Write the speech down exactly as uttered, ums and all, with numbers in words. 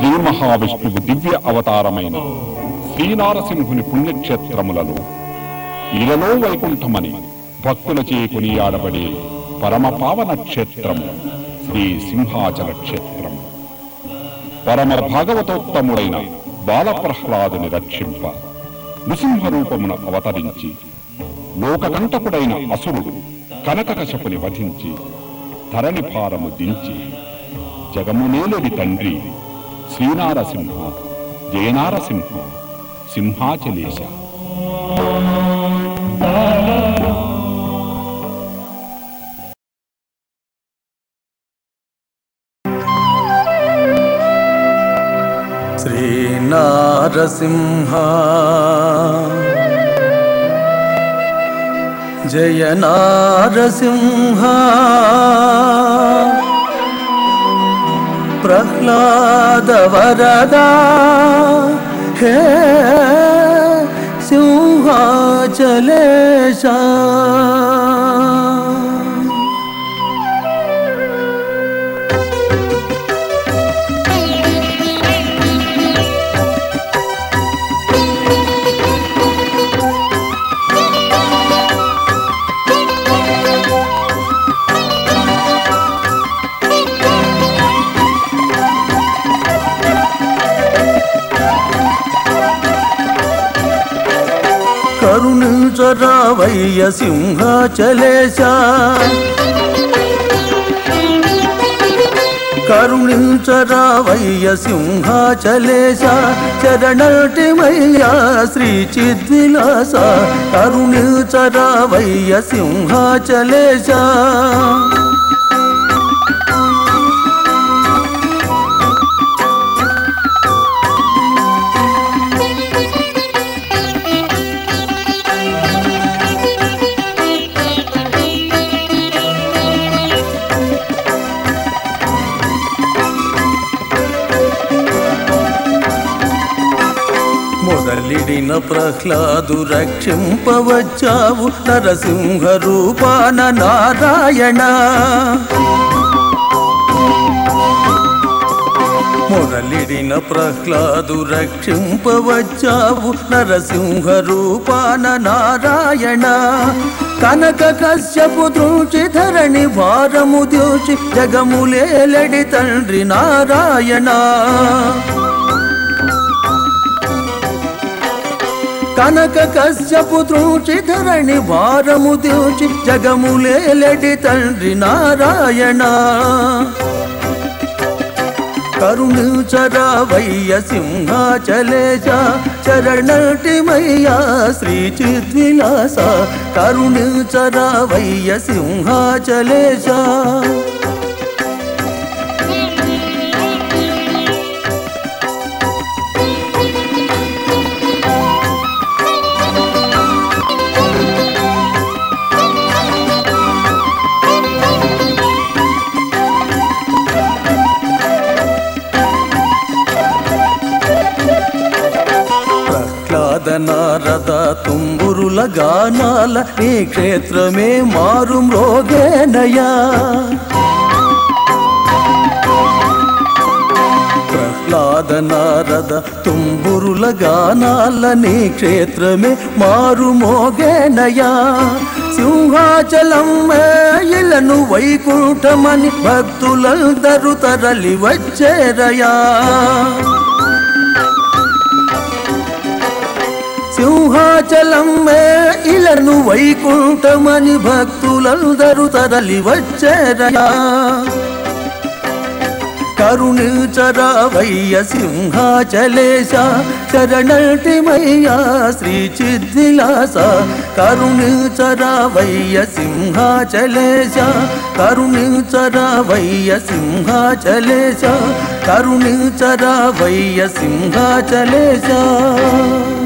శ్రీ మహావిష్ణువు దివ్య అవతారమైన శ్రీనారసింహుని పుణ్యక్షేత్రములలో ఇలలో వైకుంఠమని భక్తులచే కొనియాడబడే పరమ పావన క్షేత్రము శ్రీ సింహాచల క్షేత్రము. పరమ భాగవతోత్తముడైన బాలప్రహ్లాదుని రక్షింప నృసింహరూపమున అవతరించి లోకకంటకుడైన అసురుడు కనకకశపుని వధించి ధరణి భారము దించి జగమునేలుడి తండ్రి శ్రీనారసింహ జయనారసింహ సింహాచలేశ. శ్రీనారసింహ జయ నారసింహ ప్రహ్లాద వరదా హే సింహాచలేశ. కరుణించరావయ్య సింహాచలేశ, కరుణించరావయ్య సింహాచలేశ, చరణటిమయ్యా శ్రీ చిద్విలాస. కరుణించరావయ్య సింహాచలేశ. మొదలిడిన ప్రహ్లాదు రక్షింపవచ్చావు నరసింహ రూపాన నారాయణ. మొదలిడిన ప్రహ్లాదు రక్షింపవచ్చావు నరసింహ రూపాన నారాయణ. కనక కశ్యపు దృంచి ధరణి భారము దోచి జగములేలడి తండ్రి నారాయణ. కనక కశ్యపు దృంచి ధరణి భారము దోచి జగములేలడి తండ్రి నారాయణ. కరుణించరావయ్య సింహాచలేశ, చరణటిమయ్యా శ్రీ చిద్విలాస. కరుణించరావయ్య సింహాచలేశ. నారద తుంబురుల గానాల నీ క్షేత్రమే మారు మ్రోగేనయా. ప్రహ్లాద నారద తుంబురుల గానాల నీ క్షేత్రమే మారు మోగేనయా. సింహాచలం ఇలను వైకుంఠమని భక్తులందరూ తరలి వచ్చేరయా. సింహాచలం ఇలను వైకుంఠమని భక్తులందరూ తరలి వచ్చేరయా. కరుణించరావయ్య సింహాచలేశ, శరణటిమయ్యా శ్రీ చిద్విలాస. కరుణించరావయ్య సింహాచలేశ, కరుణించరావయ్య సింహాచలేశ, కరుణించరావయ్య సింహాచలేశ.